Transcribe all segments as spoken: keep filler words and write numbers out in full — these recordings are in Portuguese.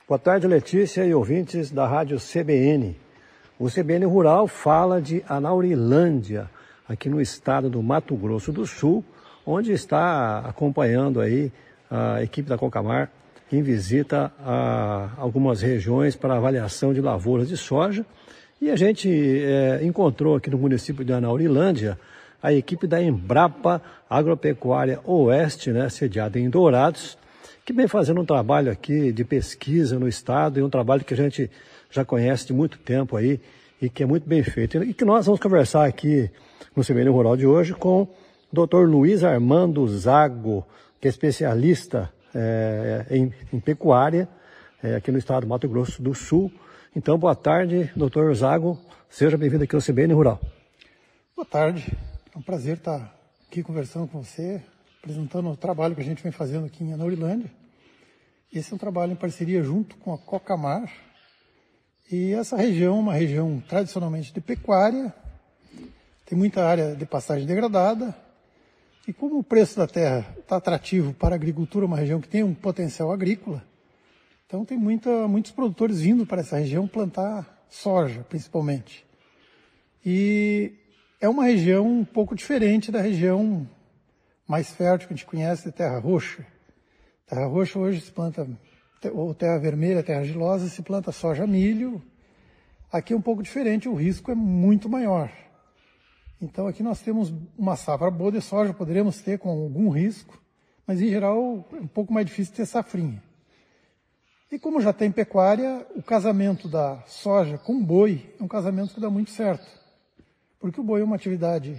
Boa tarde, Letícia e ouvintes da Rádio C B N. O C B N Rural fala de Anaurilândia, aqui no estado do Mato Grosso do Sul, onde está acompanhando aí a equipe da Cocamar em visita a algumas regiões para avaliação de lavouras de soja. E a gente é, encontrou aqui no município de Anaurilândia a equipe da Embrapa Agropecuária Oeste, né, sediada em Dourados, que vem fazendo um trabalho aqui de pesquisa no estado, e um trabalho que a gente já conhece de muito tempo aí, e que é muito bem feito. E que nós vamos conversar aqui no C B N Rural de hoje com o doutor Luiz Armando Zago, que é especialista é, em, em pecuária é, aqui no estado do Mato Grosso do Sul. Então, boa tarde, doutor Zago, seja bem-vindo aqui ao C B N Rural. Boa tarde, é um prazer estar aqui conversando com você, apresentando o trabalho que a gente vem fazendo aqui em Anaurilândia. Esse é um trabalho em parceria junto com a Cocamar. E essa região é uma região tradicionalmente de pecuária, tem muita área de pastagem degradada, e como o preço da terra está atrativo para a agricultura, uma região que tem um potencial agrícola, então tem muita, muitos produtores vindo para essa região plantar soja, principalmente. E é uma região um pouco diferente da região mais fértil que a gente conhece, de terra roxa. Terra roxa hoje se planta, ou terra vermelha, terra argilosa, se planta soja, milho. Aqui é um pouco diferente, o risco é muito maior. Então aqui nós temos uma safra boa de soja, poderemos ter com algum risco, mas em geral é um pouco mais difícil ter safrinha. E como já tem pecuária, o casamento da soja com boi é um casamento que dá muito certo. Porque o boi é uma atividade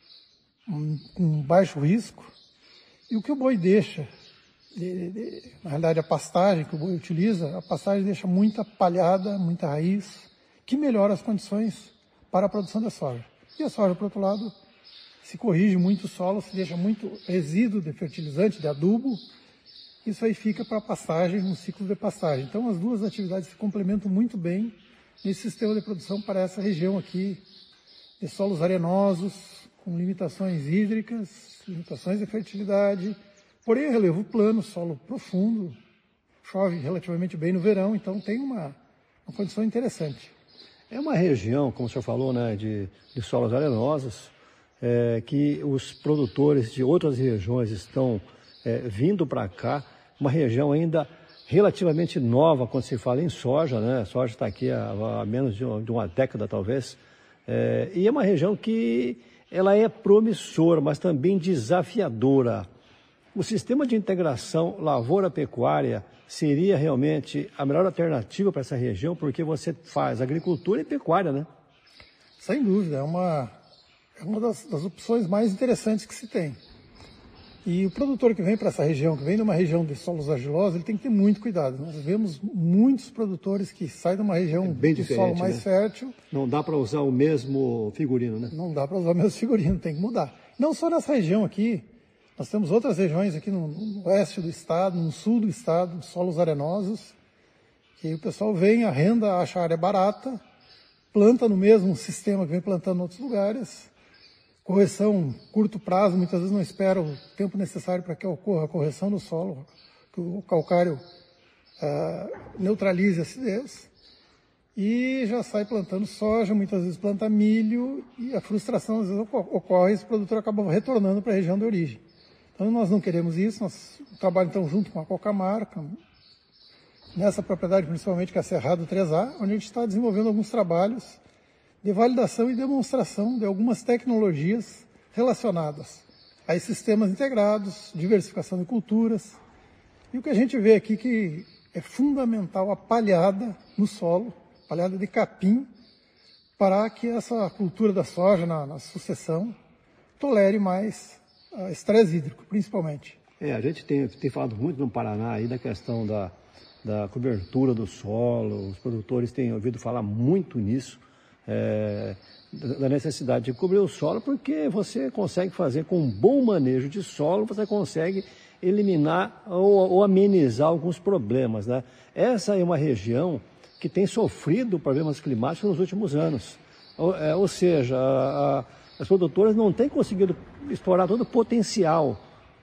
com baixo risco, e o que o boi deixa, de, de, na realidade a pastagem que o boi utiliza, a pastagem deixa muita palhada, muita raiz, que melhora as condições para a produção da soja. E a soja, por outro lado, se corrige muito o solo, se deixa muito resíduo de fertilizante, de adubo, isso aí fica para a pastagem, no ciclo de pastagem. Então as duas atividades se complementam muito bem nesse sistema de produção para essa região aqui, de solos arenosos, com limitações hídricas, limitações de fertilidade, porém relevo plano, solo profundo, chove relativamente bem no verão, então tem uma, uma condição interessante. É uma região, como o senhor falou, né, de, de solos arenosos, é, que os produtores de outras regiões estão é, vindo para cá, uma região ainda relativamente nova quando se fala em soja, né? A soja está aqui há, há menos de uma, de uma década, talvez, é, e é uma região que ela é promissora, mas também desafiadora. O sistema de integração lavoura-pecuária seria realmente a melhor alternativa para essa região, porque você faz agricultura e pecuária, né? Sem dúvida, é uma, é uma das, das opções mais interessantes que se tem. E o produtor que vem para essa região, que vem de uma região de solos argilosos, ele tem que ter muito cuidado. Nós vemos muitos produtores que saem de uma região é bem de solo mais né? fértil. Não dá para usar o mesmo figurino, né? Não dá para usar o mesmo figurino, tem que mudar. Não só nessa região aqui, nós temos outras regiões aqui no, no oeste do estado, no sul do estado, solos arenosos, que o pessoal vem, arrenda, acha a área barata, planta no mesmo sistema que vem plantando em outros lugares. Correção curto prazo, muitas vezes não espera o tempo necessário para que ocorra a correção do solo, que o calcário uh, neutralize a acidez, e já sai plantando soja, muitas vezes planta milho, e a frustração às vezes ocorre, esse produtor acaba retornando para a região de origem. Então nós não queremos isso, nós trabalhamos então junto com a Cocamar, nessa propriedade principalmente que é a Cerrado três A, onde a gente está desenvolvendo alguns trabalhos de validação e demonstração de algumas tecnologias relacionadas a esses sistemas integrados, diversificação de culturas. E o que a gente vê aqui que é fundamental a palhada no solo, palhada de capim, para que essa cultura da soja na, na sucessão tolere mais uh, estresse hídrico, principalmente. É, a gente tem, tem falado muito no Paraná aí da questão da, da cobertura do solo, os produtores têm ouvido falar muito nisso. É, da necessidade de cobrir o solo, porque você consegue fazer com um bom manejo de solo, você consegue eliminar ou, ou amenizar alguns problemas, né? Essa é uma região que tem sofrido problemas climáticos nos últimos anos, ou, é, ou seja, a, a, as produtoras não têm conseguido explorar todo o potencial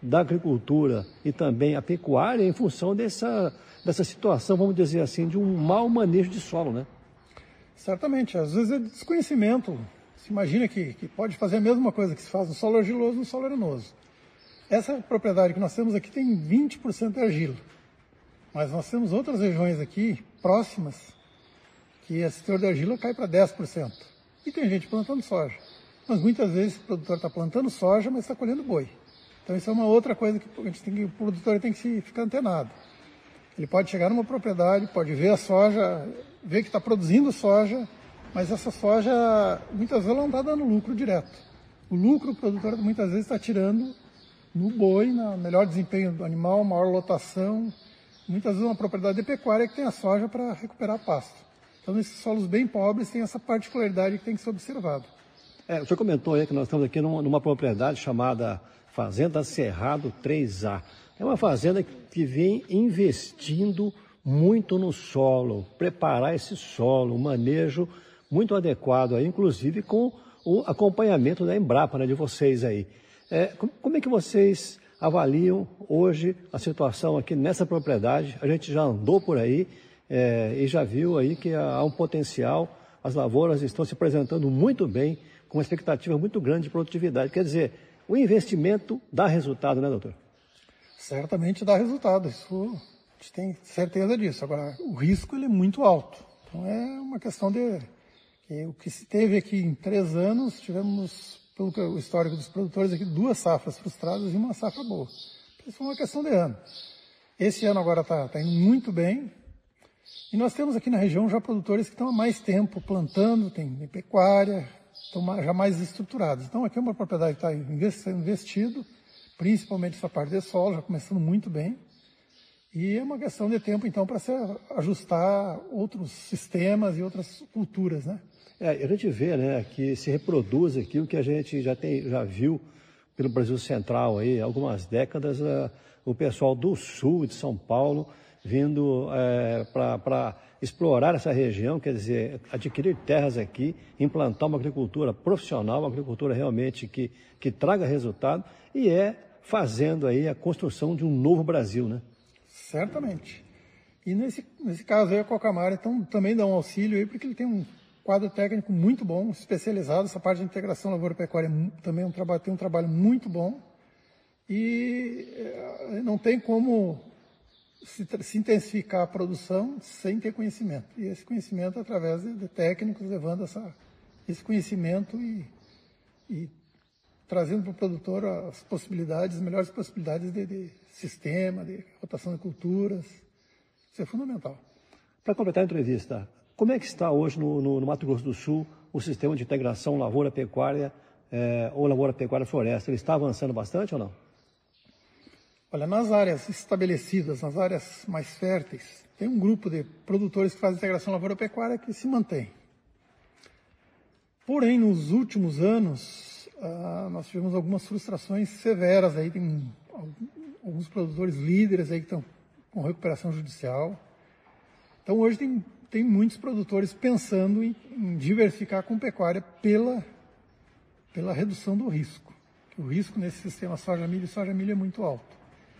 da agricultura e também a pecuária em função dessa, dessa situação, vamos dizer assim, de um mau manejo de solo, né? Certamente, às vezes é desconhecimento. Se imagina que, que pode fazer a mesma coisa que se faz no solo argiloso no solo arenoso. Essa propriedade que nós temos aqui tem vinte por cento de argila, mas nós temos outras regiões aqui próximas que esse teor de argila cai para dez por cento. E tem gente plantando soja. Mas muitas vezes o produtor está plantando soja, mas está colhendo boi. Então isso é uma outra coisa que, a gente tem que o produtor tem que se, ficar antenado. Ele pode chegar numa propriedade, pode ver a soja, ver que está produzindo soja, mas essa soja muitas vezes ela não está dando lucro direto. O lucro o produtor muitas vezes está tirando no boi, no melhor desempenho do animal, maior lotação. Muitas vezes uma propriedade de pecuária que tem a soja para recuperar pasto. Então nesses solos bem pobres tem essa particularidade que tem que ser observada. É, o senhor comentou aí que nós estamos aqui numa, numa propriedade chamada Fazenda Cerrado três A. É uma fazenda que vem investindo muito no solo, preparar esse solo, um manejo muito adequado, aí, inclusive com o acompanhamento da Embrapa, né, de vocês aí. É, como é que vocês avaliam hoje a situação aqui nessa propriedade? A gente já andou por aí é, e já viu aí que há um potencial, as lavouras estão se apresentando muito bem, com uma expectativa muito grande de produtividade. Quer dizer, o investimento dá resultado, né, doutor? Certamente dá resultado, isso a gente tem certeza disso. Agora, o risco ele é muito alto. Então é uma questão de... que o que se teve aqui em três anos, tivemos, pelo histórico dos produtores aqui, duas safras frustradas e uma safra boa. Isso é uma questão de ano. Esse ano agora está tá indo muito bem. E nós temos aqui na região já produtores que estão há mais tempo plantando, tem, tem pecuária, estão já mais estruturados. Então aqui é uma propriedade que está sendo investido, principalmente essa parte de solo, já começando muito bem. E é uma questão de tempo, então, para se ajustar outros sistemas e outras culturas, né? É, a gente vê, né, que se reproduz aqui o que a gente já, tem, já viu pelo Brasil Central aí, há algumas décadas, uh, o pessoal do sul de São Paulo vindo uh, para explorar essa região, quer dizer, adquirir terras aqui, implantar uma agricultura profissional, uma agricultura realmente que, que traga resultado, e é fazendo aí a construção de um novo Brasil, né? Certamente. E nesse, nesse caso aí a Cocamar então, também dá um auxílio aí, porque ele tem um quadro técnico muito bom, especializado, essa parte de integração lavoura-pecuária também é um trabalho, tem um trabalho muito bom, e é, não tem como se, se intensificar a produção sem ter conhecimento. E esse conhecimento através de, de técnicos, levando essa, esse conhecimento e, e trazendo para o produtor as possibilidades, as melhores possibilidades de, de sistema, de rotação de culturas. Isso é fundamental. Para completar a entrevista, como é que está hoje no, no, no Mato Grosso do Sul o sistema de integração lavoura-pecuária eh, ou lavoura-pecuária-floresta? Ele está avançando bastante ou não? Olha, nas áreas estabelecidas, nas áreas mais férteis, tem um grupo de produtores que fazem integração lavoura-pecuária que se mantém. Porém, nos últimos anos, ah, nós tivemos algumas frustrações severas aí, tem alguns produtores líderes aí que estão com recuperação judicial. Então, hoje tem, tem muitos produtores pensando em, em diversificar com pecuária pela, pela redução do risco. O risco nesse sistema soja-milho e soja-milho é muito alto.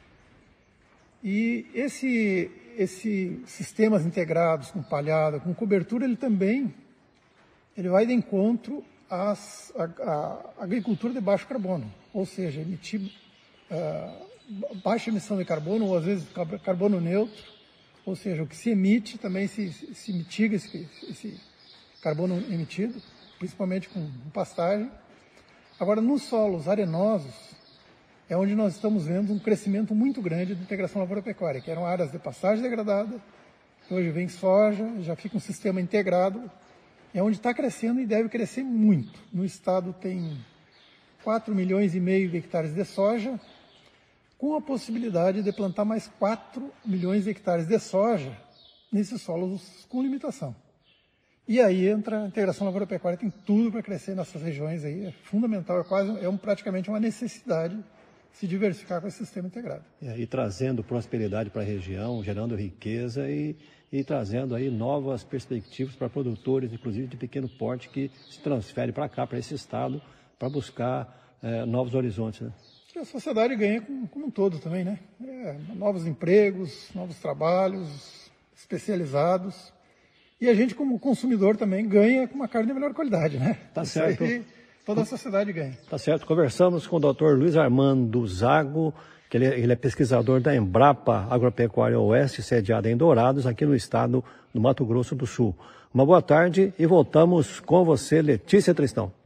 E esse, esse sistemas integrados com palhada, com cobertura, ele também ele vai de encontro às, à, à agricultura de baixo carbono, ou seja, emitir uh, baixa emissão de carbono, ou às vezes carbono neutro, ou seja, o que se emite também se, se mitiga esse, esse carbono emitido, principalmente com pastagem. Agora, nos solos arenosos, é onde nós estamos vendo um crescimento muito grande de integração lavoura-pecuária, que eram áreas de pastagem degradada, hoje vem soja, já fica um sistema integrado, é onde está crescendo e deve crescer muito. No estado tem quatro milhões e meio de hectares de soja, com a possibilidade de plantar mais quatro milhões de hectares de soja nesses solos com limitação. E aí entra a integração lavoura-pecuária, tem tudo para crescer nessas regiões aí, é fundamental, é quase, é um, praticamente uma necessidade se diversificar com esse sistema integrado. É, e trazendo prosperidade para a região, gerando riqueza e, e trazendo aí novas perspectivas para produtores, inclusive de pequeno porte, que se transferem para cá, para esse estado, para buscar é, novos horizontes, né? E a sociedade ganha como, como um todo também, né? É, novos empregos, novos trabalhos especializados. E a gente, como consumidor, também ganha com uma carne de melhor qualidade, né? Tá Isso certo. aí, toda a sociedade ganha. Tá certo. Conversamos com o doutor Luiz Armando Zago, que ele é, ele é pesquisador da Embrapa Agropecuária Oeste, sediada em Dourados, aqui no estado do Mato Grosso do Sul. Uma boa tarde e voltamos com você, Letícia Tristão.